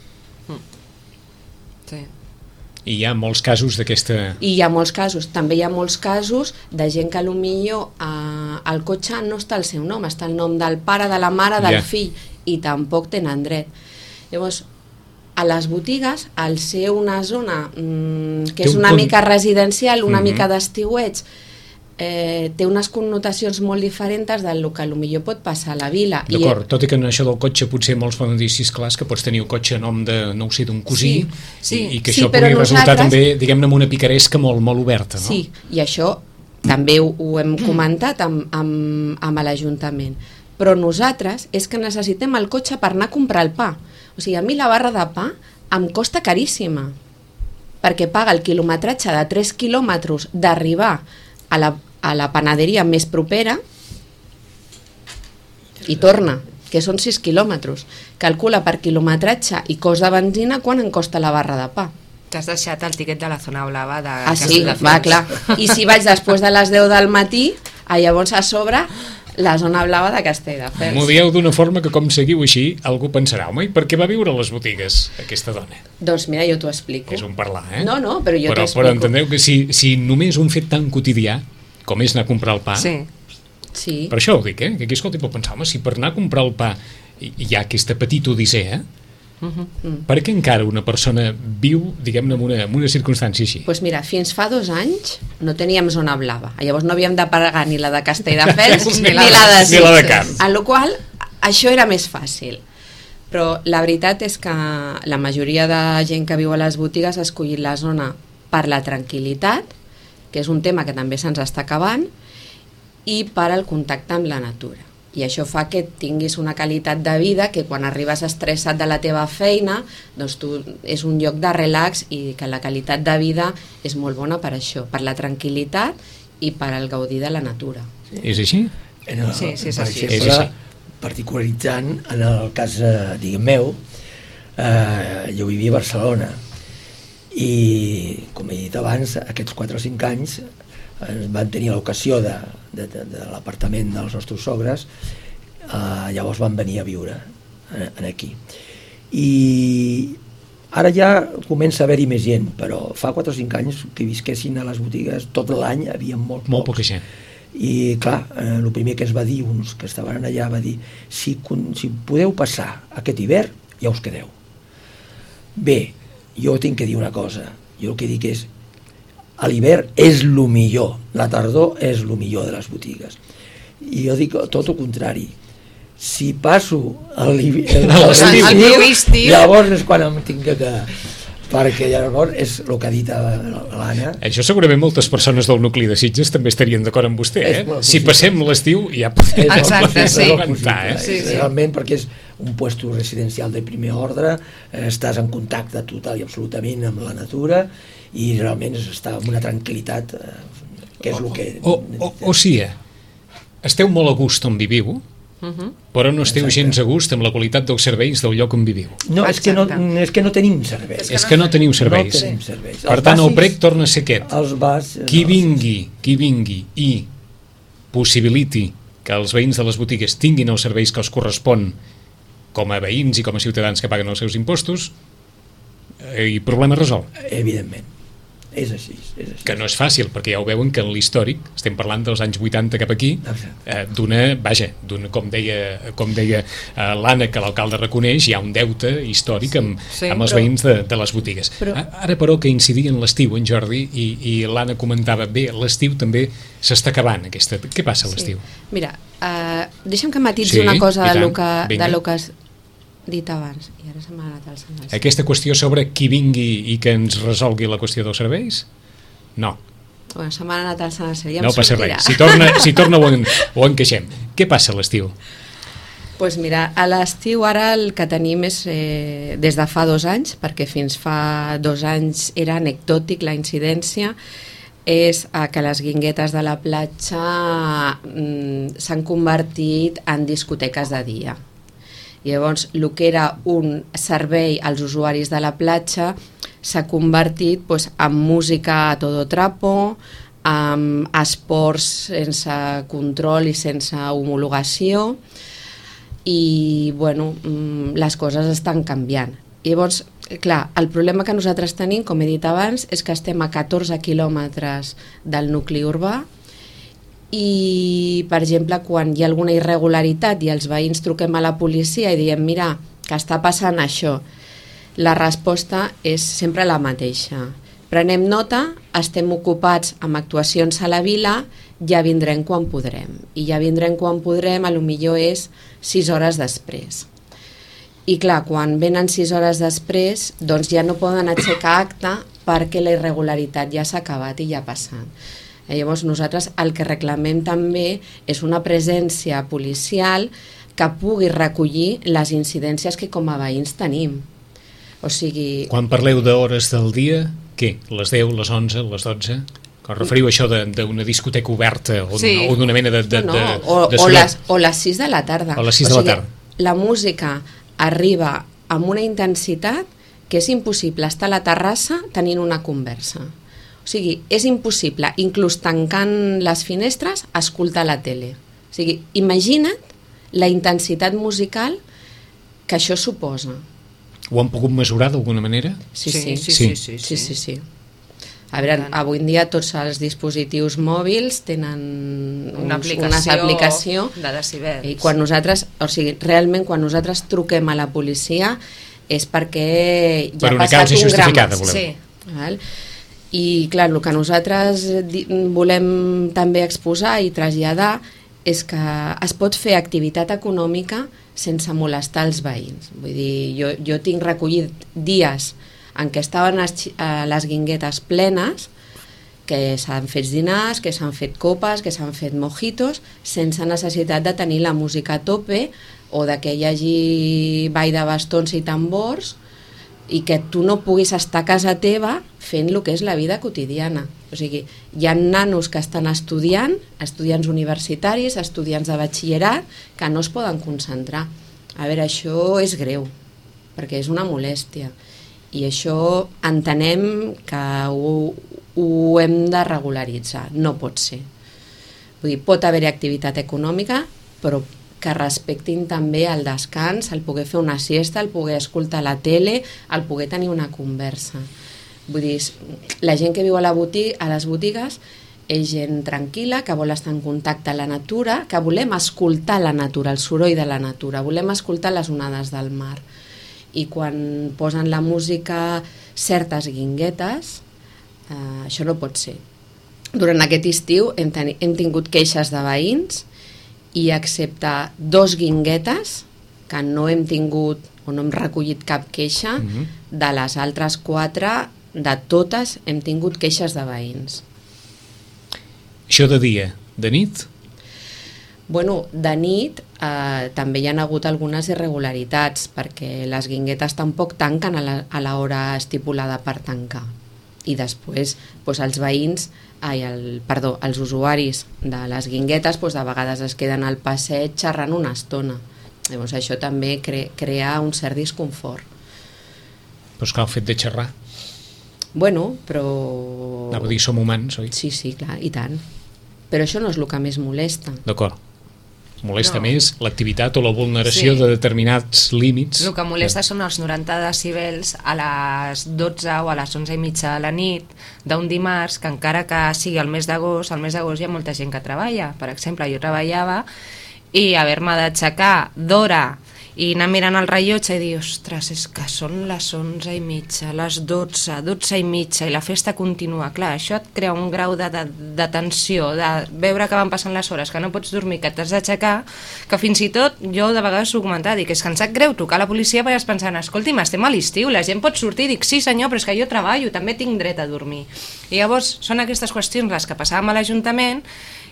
Speaker 7: Sí.
Speaker 2: I hi ha molts casos d'aquesta...
Speaker 5: I hi ha molts casos. També hi ha molts casos de gent que potser eh, el cotxe no està al seu nom, està al nom del pare, de la mare, del yeah. fill, i tampoc tenen dret. Llavors, a les botigues, al ser una zona mmm, que és una un... mica residencial, una mm-hmm. mica d'estiueig, Eh, té unes connotacions molt diferents del que potser pot passar a la vila.
Speaker 2: D'acord, I... tot i que en això del cotxe potser molts poden dir, sí, esclar, que pots tenir el cotxe a nom de, no ho sé, d'un cosí, sí, sí, i, i que això sí, pugui resultar nosaltres... també, diguem-ne, amb una picaresca molt, molt oberta, no?
Speaker 5: Sí, i això també ho, ho hem comentat amb, amb, amb l'Ajuntament. Però nosaltres és que necessitem el cotxe per anar a comprar el pa. O sigui, a mi la barra de pa em costa caríssima, perquè paga el quilometratge de tres quilòmetres d'arribar a la, a la panaderia més propera i torna, que són sis quilòmetres. Calcula per quilometratge i cost de benzina quan em costa la barra de pa.
Speaker 7: T'has deixat el tiquet de la zona blava de
Speaker 5: ah, sí, va, clar. I si vaig després de les deu del matí, llavors a sobre la zona blava de Castelldefels.
Speaker 2: M'ho dieu d'una forma que, com seguiu així, algú pensarà, home, i per què va viure a les botigues aquesta dona?
Speaker 5: Doncs mira, jo t'ho explico.
Speaker 2: És un parlar, eh?
Speaker 5: No, no, però jo
Speaker 2: però,
Speaker 5: t'ho explico.
Speaker 2: Però entendeu que si, si només un fet tan quotidià com és anar a comprar el pa,
Speaker 5: sí. Sí.
Speaker 2: Per això ho dic, eh? Que aquí, escolta, pot pensar, home, si per anar a comprar el pa hi ha aquesta petita odissea, uh-huh. per què encara una persona viu, diguem-ne, en una, en una circumstància així?
Speaker 5: Doncs pues mira, fins fa dos anys no teníem zona blava. Llavors no havíem de pagar ni la de Castelldefels ni, la ni la de Sitges.
Speaker 2: Ni la de Camp.
Speaker 5: En la qual això era més fàcil. Però la veritat és que la majoria de gent que viu a les botigues ha escollit la zona per la tranquil·litat, que és un tema que també se'ns està acabant, i per al contacte amb la natura. I això fa que tinguis una qualitat de vida que quan arribes estressat de la teva feina, doncs tu, és un lloc de relax i que la qualitat de vida és molt bona per això, per la tranquil·litat i per al gaudir de la natura.
Speaker 2: Sí. És així?
Speaker 6: En el,
Speaker 7: sí, sí, és
Speaker 6: per
Speaker 7: així.
Speaker 6: exemple, és així. Particularitzant, en el cas, eh, diguem meu, eh, jo vivia a Barcelona i, com he dit abans, aquests quatre o cinc anys ens van tenir l'ocasió de, de, de, de l'apartament dels nostres sogres, eh, llavors van venir a viure en, en aquí. I ara ja comença a haver-hi més gent, però fa quatre o cinc anys que visquessin a les botigues tot l'any hi havia molt,
Speaker 2: molt poca gent.
Speaker 6: I clar, eh, el primer que ens va dir uns que estaven allà va dir si, si podeu passar aquest hivern ja us quedeu. Bé, jo tinc que dir una cosa, jo el que dic és a l'hivern és el millor, la tardor és el millor de les botigues. I jo dic tot el contrari, si passo l'estiu, llavors és quan em tinc que... perquè llavors és el que ha dit l'Anna.
Speaker 2: Això segurament moltes persones del nucli de Sitges també estarien d'acord amb vostè, eh? Si passem l'estiu ja podem
Speaker 7: Exacte, sí.
Speaker 2: aguantar, eh?
Speaker 6: Sí, sí. Realment perquè és un puesto residencial de primer ordre, eh, estàs en contacte total i absolutament amb la natura i realment està amb una tranquil·litat eh, que és el que...
Speaker 2: O, o, o sigui, esteu molt a gust on viviu, Uh-huh. però no esteu Exacte. gens a gust amb la qualitat dels serveis del lloc on viviu.
Speaker 6: No, és que no, és que no tenim serveis.
Speaker 2: És que no teniu serveis.
Speaker 6: No tenim serveis.
Speaker 2: Per tant, el prec torna a ser aquest.
Speaker 6: Els bars,
Speaker 2: qui
Speaker 6: no,
Speaker 2: vingui, qui vingui i possibiliti que els veïns de les botigues tinguin els serveis que els correspon com a veïns i com a ciutadans que paguen els seus impostos, i problema resolt.
Speaker 6: Evidentment. És així, és així.
Speaker 2: Que no és fàcil, perquè ja ho veuen que en l'històric, estem parlant dels anys vuitanta cap aquí, eh, d'una, vaja, d'una, com deia, com deia eh, l'Anna, que l'alcalde reconeix, hi ha un deute històric amb, sí, amb els però, veïns de, de les botigues. Però, ara, però, que incidia en l'estiu, en Jordi, i, i l'Anna comentava, bé, l'estiu també s'està acabant, aquesta... Què passa a l'estiu?
Speaker 5: Sí. Mira, uh, deixa'm que matitzi sí, una cosa de lo que, de lo que has dit abans, i ara se m'ha anat el senyal.
Speaker 2: Aquesta qüestió sobre qui vingui i que ens resolgui la qüestió dels serveis? No.
Speaker 5: Bueno, se m'ha anat el senyal, ja
Speaker 2: no passa res, si torna, si torna ho, en, ho encaixem. Què passa a l'estiu?
Speaker 5: Pues mira, a l'estiu ara el que tenim és eh, des de fa dos anys, perquè fins fa dos anys era anecdòtic la incidència, és eh, que les guinguetes de la platja mm, s'han convertit en discoteques de dia. I llavors, el que era un servei als usuaris de la platja s'ha convertit pues, en música a todo trapo, amb esports sense control i sense homologació, i bueno, les coses estan canviant. I llavors, clar, el problema que nosaltres tenim, com he dit abans, és que estem a catorze quilòmetres del nucli urbà i, per exemple, quan hi ha alguna irregularitat i els veïns truquem a la policia i diem, mira, que està passant això, la resposta és sempre la mateixa. Prenem nota, estem ocupats amb actuacions a la vila, ja vindrem quan podrem. I ja vindrem quan podrem, a lo millor és sis hores després. I clar, quan venen sis hores després, doncs ja no poden aixecar acte perquè la irregularitat ja s'ha acabat i ja ha passat. I llavors nosaltres el que reclamem també és una presència policial que pugui recollir les incidències que com a veïns tenim. O sigui...
Speaker 2: Quan parleu d'hores del dia, què? Les deu, les onze, les dotze? Quan referiu a això d'una discoteca oberta o
Speaker 7: sí.
Speaker 2: d'una mena de... de,
Speaker 5: no,
Speaker 2: de,
Speaker 5: o,
Speaker 2: de
Speaker 5: o, les, o les sis de la tarda.
Speaker 2: O les sis
Speaker 5: o
Speaker 2: de
Speaker 5: sigui,
Speaker 2: la tarda.
Speaker 5: La música arriba amb una intensitat que és impossible estar a la terrassa tenint una conversa. O sigui, és impossible, inclús tancant les finestres, escoltar la tele. O sigui, imagina't la intensitat musical que això suposa.
Speaker 2: Ho han pogut mesurar d'alguna manera?
Speaker 5: Sí,
Speaker 7: sí,
Speaker 5: sí.
Speaker 7: sí, sí, sí,
Speaker 5: sí, sí, sí. A veure, avui en dia tots els dispositius mòbils tenen
Speaker 7: una
Speaker 5: uns,
Speaker 7: aplicació,
Speaker 5: una aplicació
Speaker 7: de decibels.
Speaker 5: I quan nosaltres, o sigui, realment quan nosaltres truquem a la policia és perquè ja
Speaker 2: per
Speaker 5: ha
Speaker 2: una
Speaker 5: passat
Speaker 2: causa
Speaker 5: un
Speaker 2: justificada,
Speaker 5: grama.
Speaker 2: volem.
Speaker 5: Sí. Val? I clar, el que nosaltres volem també exposar i traslladar és que es pot fer activitat econòmica sense molestar els veïns. Vull dir, jo, jo tinc recollit dies en què estaven les, les guinguetes plenes, que s'han fet dinars, que s'han fet copes, que s'han fet mojitos, sense necessitat de tenir la música a tope o de que hi hagi ball de bastons i tambors i que tu no puguis estar a casa teva fent el que és la vida quotidiana. O sigui, hi ha nanos que estan estudiant, estudiants universitaris, estudiants de batxillerat, que no es poden concentrar. A veure, això és greu, perquè és una molèstia. I això entenem que ho, ho hem de regularitzar, no pot ser. Vull dir, pot haver-hi activitat econòmica, però que respectin també el descans, el poder fer una siesta, el poder escoltar la tele, el poder tenir una conversa. Vull dir, la gent que viu a, la botiga, a les botigues és gent tranquil·la, que vol estar en contacte amb la natura, que volem escoltar la natura, el soroll de la natura, volem escoltar les onades del mar. I quan posen la música certes guinguetes, eh, això no pot ser. Durant aquest estiu hem, ten hem tingut queixes de veïns i excepte dos guinguetes, que no hem tingut o no hem recollit cap queixa, mm-hmm. de les altres quatre, de totes, hem tingut queixes de veïns.
Speaker 2: Això de dia, de nit?
Speaker 5: Bueno, de nit eh, també hi ha hagut algunes irregularitats, perquè les guinguetes tampoc tanquen a l'hora estipulada per tancar. I després doncs, els veïns, ai, el, perdó, els usuaris de les guinguetes doncs, de vegades es queden al passeig xerrant una estona. Llavors això també cre crea un cert disconfort.
Speaker 2: Però esclar, el fet de xerrar.
Speaker 5: Bueno, però...
Speaker 2: Anava a dir, som humans, oi?
Speaker 5: Sí, sí, clar, i tant. Però això no és el que més molesta.
Speaker 2: D'acord. Molesta
Speaker 7: no.
Speaker 2: més l'activitat o la vulneració sí. de determinats límits.
Speaker 7: El que molesta són els noranta decibels a les dotze o a les onze i mitja de la nit d'un dimarts, que encara que sigui el mes d'agost, al mes d'agost hi ha molta gent que treballa. Per exemple, jo treballava i haver-me d'aixecar d'hora i anar mirant el rellotge i dir, ostres, és que són les onze i mitja, les dotze, dotze i mitja i la festa continua. Clar, això et crea un grau de, de, de tensió, de veure que van passant les hores, que no pots dormir, que t'has d'aixecar, que fins i tot jo de vegades ho he comentat, dic, és que em sap greu trucar a la policia perquè es pensant, escolti'm, estem a l'estiu, la gent pot sortir, dic, sí senyor, però és que jo treballo, també tinc dret a dormir. I llavors són aquestes qüestions les que passàvem a l'Ajuntament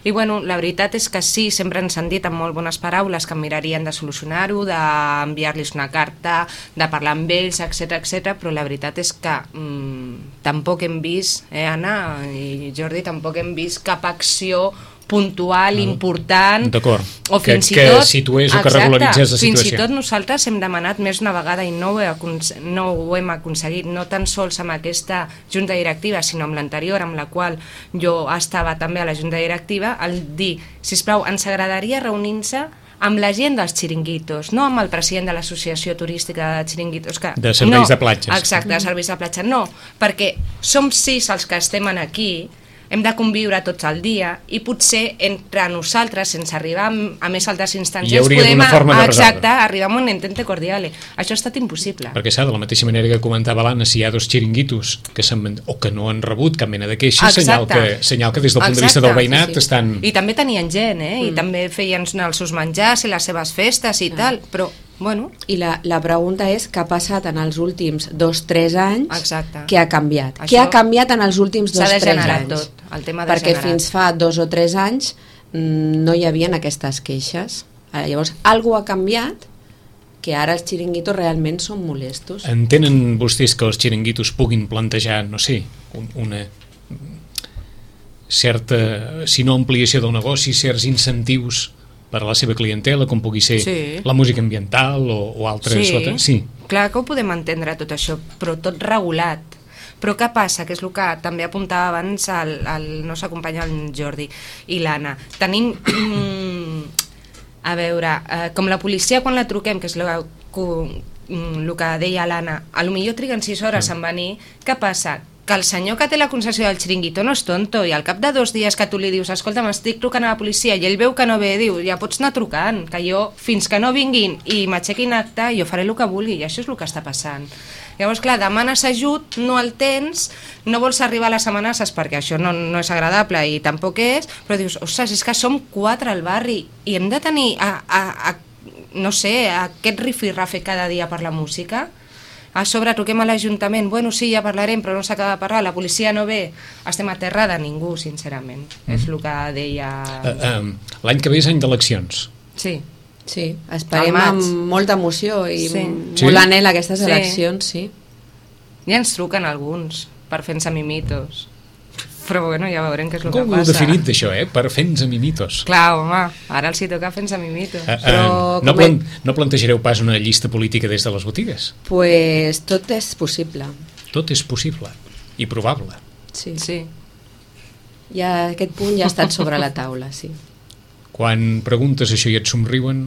Speaker 7: I bueno, la veritat és que sí, sempre ens han dit amb molt bones paraules que mirarien de solucionar-ho, d'enviar-los una carta, de parlar amb ells, etcètera etcètera, però la veritat és que mmm, tampoc hem vist, eh, Anna i Jordi, tampoc hem vist cap acció puntual, important, o
Speaker 2: que,
Speaker 7: fins i
Speaker 2: que
Speaker 7: tot,
Speaker 2: situés o que regularitzés la situació.
Speaker 7: Fins i tot nosaltres hem demanat més una vegada i no ho, he, no ho hem aconseguit, no tan sols amb aquesta junta directiva, sinó amb l'anterior, amb la qual jo estava també a la junta directiva, el dir, sisplau, ens agradaria reunir-se amb la gent dels xiringuitos, no amb el president de l'associació turística de xiringuitos. Que,
Speaker 2: de serveis
Speaker 7: no,
Speaker 2: de platges.
Speaker 7: Exacte, de serveis de platja, no, perquè som sis els que estem aquí, hem de conviure tots el dia i potser entre nosaltres, sense arribar a més altes instàncies,
Speaker 2: hi hauria
Speaker 7: podem
Speaker 2: una forma de resoldre.
Speaker 7: Exacte, arribar a un entente cordiale. Això ha estat impossible.
Speaker 2: Perquè s'ha, de la mateixa manera que comentava l'Anna, si hi ha dos xiringuitos que o que no han rebut cap mena de queixa, senyal que, senyal que des del punt Exacte. de vista del veïnat sí, sí. estan...
Speaker 7: I també tenien gent, eh? Mm. I també feien els seus menjars i les seves festes i mm. tal, però... Bueno.
Speaker 5: I la, la pregunta és què ha passat en els últims dos o tres anys.
Speaker 7: Exacte.
Speaker 5: Què ha canviat?
Speaker 7: Això
Speaker 5: què ha canviat en els últims dos o tres anys?
Speaker 7: Tot, el tema
Speaker 5: perquè fins fa dos o tres anys no hi havia aquestes queixes. Llavors, alguna ha canviat que ara els xiringuitos realment són molestos.
Speaker 2: Entenen vostès que els xiringuitos puguin plantejar, no sé, un, una certa, si no ampliació del negoci, certs incentius per a la seva clientela, com pugui ser sí. la música ambiental o, o altres...
Speaker 7: Sí.
Speaker 2: sí,
Speaker 7: clar que ho podem entendre tot això, però tot regulat. Però què passa? Que és el que també apuntava abans el, el nostre company el Jordi i l'Anna. Tenim, a veure, eh, com la policia quan la truquem, que és el que, el que deia l'Anna, potser triguen sis hores en venir, què passa? Que el senyor que té la concessió del xiringuito no és tonto i al cap de dos dies que tu li dius escolta, m'estic trucant a la policia i ell veu que no ve, diu, ja pots anar trucant, que jo fins que no vinguin i m'aixequin acte jo faré el que vulgui i això és el que està passant. Llavors, clar, demanes ajut, no el tens, no vols arribar a les amenaces perquè això no, no és agradable i tampoc és, però dius, ostres, és que som quatre al barri i hem de tenir, a, a, a, no sé, aquest rifirrafe cada dia per la música. A sobre truquem a l'Ajuntament, bueno, sí, ja parlarem, però no s'acaba de parlar, la policia no ve, estem a terra de ningú, sincerament. Mm. És el que deia...
Speaker 2: Uh, uh, L'any que ve és any d'eleccions.
Speaker 7: Sí.
Speaker 5: Sí, esperem amb molta emoció i
Speaker 7: sí.
Speaker 5: molt sí? anhel aquestes sí. eleccions, sí.
Speaker 7: Ja ens truquen alguns per fer-nos mimitos. Però bueno, ja veurem què és el
Speaker 2: Com
Speaker 7: que passa.
Speaker 2: Com ho heu definit d'això, eh? Per fer-nos mimitos.
Speaker 7: Clar, home, ara els hi toca fer-nos mimitos. Uh, uh,
Speaker 5: Però,
Speaker 2: no, plan, no plantejareu pas una llista política des de les botigues?
Speaker 5: Pues tot és possible.
Speaker 2: Tot és possible i probable.
Speaker 5: Sí.
Speaker 7: sí.
Speaker 5: Ja aquest punt ja ha estat sobre la taula, sí.
Speaker 2: Quan preguntes això i et somriuen,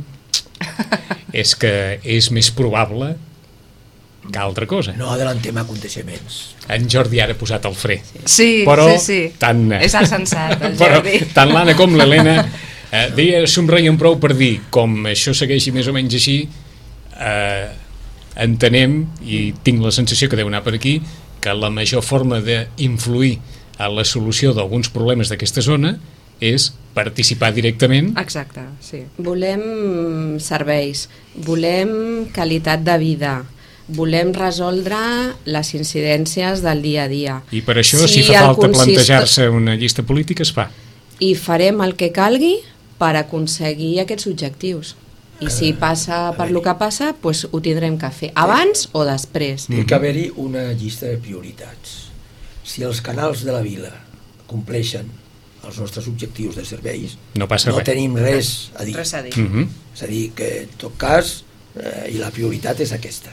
Speaker 2: és que és més probable que altra cosa.
Speaker 6: No adelantem aconteixements.
Speaker 2: En Jordi ara ha posat el fre.
Speaker 7: Sí,
Speaker 2: però
Speaker 7: sí, sí.
Speaker 2: Tant,
Speaker 7: és el sensat, el
Speaker 2: però
Speaker 7: Jordi.
Speaker 2: Tant l'Anna com l'Helena eh, deia, somreien prou per dir, com això segueixi més o menys així, eh, entenem, i tinc la sensació que deu anar per aquí, que la major forma d'influir a la solució d'alguns problemes d'aquesta zona és participar directament.
Speaker 7: Exacte, sí.
Speaker 5: Volem serveis, volem qualitat de vida, volem resoldre les incidències del dia a dia.
Speaker 2: I per això, si, si fa falta consist... plantejar-se una llista política, es fa.
Speaker 5: I farem el que calgui per aconseguir aquests objectius. I si passa per lo que passa, pues ho tindrem que fer, abans o després.
Speaker 6: Té que haver-hi una llista de prioritats. Si els canals de la vila compleixen els nostres objectius de serveis,
Speaker 2: no, passa
Speaker 6: no
Speaker 2: res.
Speaker 6: tenim res a dir.
Speaker 7: Res a dir.
Speaker 2: Uh -huh.
Speaker 6: És a dir, que en tot cas, eh, i la prioritat és aquesta.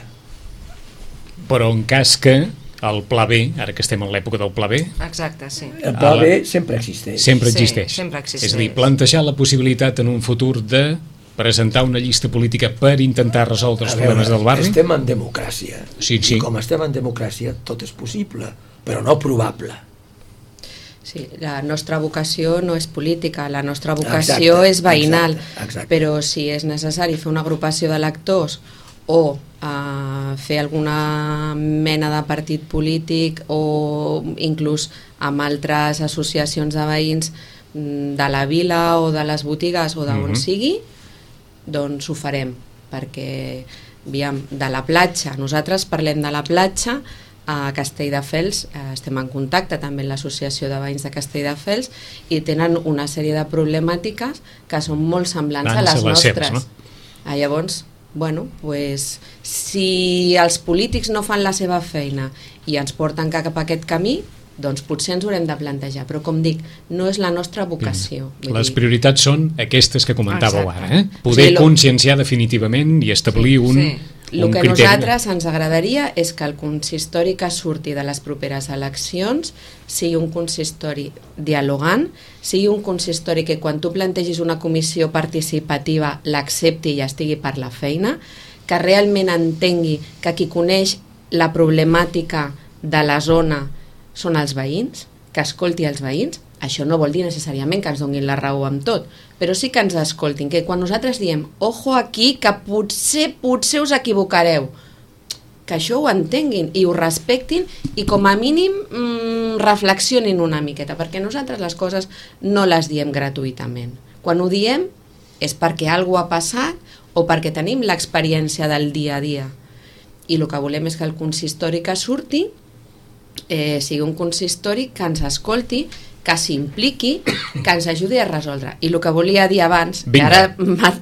Speaker 2: Però en cas que el pla B, ara que estem en l'època del pla B...
Speaker 7: Exacte, sí.
Speaker 6: El pla B sempre existeix.
Speaker 2: Sempre
Speaker 7: sí,
Speaker 2: existeix.
Speaker 7: Sempre existeix.
Speaker 2: És a dir, plantejar la possibilitat en un futur de presentar una llista política per intentar resoldre els
Speaker 6: a
Speaker 2: problemes
Speaker 6: veure,
Speaker 2: del barri.
Speaker 6: Estem en democràcia.
Speaker 2: Sí, sí.
Speaker 6: I com estem en democràcia, tot és possible, però no probable.
Speaker 5: Sí, la nostra vocació no és política, la nostra vocació exacte, és veïnal,
Speaker 6: exacte, exacte.
Speaker 5: Però si és necessari fer una agrupació d'electors o uh, fer alguna mena de partit polític o inclús amb altres associacions de veïns de la vila o de les botigues o d'on uh-huh. sigui, doncs ho farem, perquè aviam, de la platja, nosaltres parlem de la platja a Castelldefels, eh, estem en contacte també amb l'Associació de Veïns de Castelldefels i tenen una sèrie de problemàtiques que són molt semblants
Speaker 2: Van
Speaker 5: a les,
Speaker 2: les
Speaker 5: nostres.
Speaker 2: seves, no?
Speaker 5: Ah, llavors, bueno, pues, si els polítics no fan la seva feina i ens porten cap a aquest camí, doncs potser ens haurem de plantejar, però com dic, no és la nostra vocació. Vull
Speaker 2: Les
Speaker 5: dir,
Speaker 2: prioritats són aquestes que comentàveu
Speaker 7: Exacte.
Speaker 2: ara, eh? Poder
Speaker 5: Sí, lo-
Speaker 2: conscienciar definitivament i establir un,
Speaker 7: sí.
Speaker 5: el
Speaker 2: un
Speaker 5: que a
Speaker 2: criteri.
Speaker 5: nosaltres ens agradaria és que el consistori que surti de les properes eleccions sigui un consistori dialogant, sigui un consistori que quan tu plantegis una comissió participativa l'accepti i estigui per la feina, que realment entengui que qui coneix la problemàtica de la zona són els veïns, que escolti els veïns. Això no vol dir necessàriament que ens donin la raó amb tot, però sí que ens escoltin, que quan nosaltres diem ojo aquí, que potser, potser us equivocareu, que això ho entenguin i ho respectin i com a mínim mmm, reflexionin una miqueta, perquè nosaltres les coses no les diem gratuïtament. Quan ho diem és perquè alguna cosa ha passat o perquè tenim l'experiència del dia a dia. I el que volem és que el consistori que surti eh, sigui un consistori que ens escolti, que s'impliqui, que ens ajudi a resoldre. I el que volia dir abans, que ara,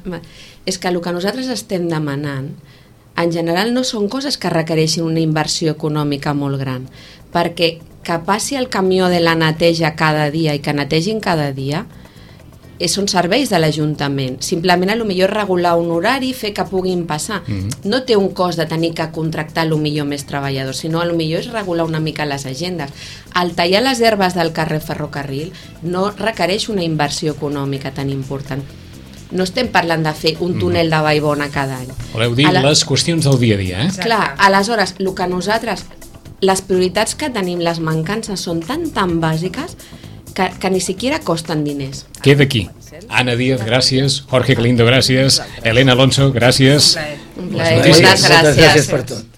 Speaker 5: és que el que nosaltres estem demanant, en general no són coses que requereixin una inversió econòmica molt gran, perquè que passi el camió de la neteja cada dia i que netegin cada dia, eh, són serveis de l'Ajuntament. Simplement a lo millor regular un horari, fer que puguin passar. Mm-hmm. No té un cost de tenir que contractar a lo millor més treballadors, sinó a lo millor és regular una mica les agendes. El tallar les herbes del carrer Ferrocarril no requereix una inversió econòmica tan important. No estem parlant de fer un túnel de Vallbona cada any.
Speaker 2: Voleu dir la... les qüestions del dia a dia, eh?
Speaker 5: Clar, aleshores, el que nosaltres, les prioritats que tenim, les mancances són tan tan bàsiques que, que ni siquiera costen diners.
Speaker 2: Queda aquí. Ana Díaz, gràcies. Jorge Galindo, gràcies. Elena Alonso, gràcies.
Speaker 5: Un plaer.
Speaker 2: Les notícies.
Speaker 5: Moltes gràcies.
Speaker 6: Moltes gràcies per tot.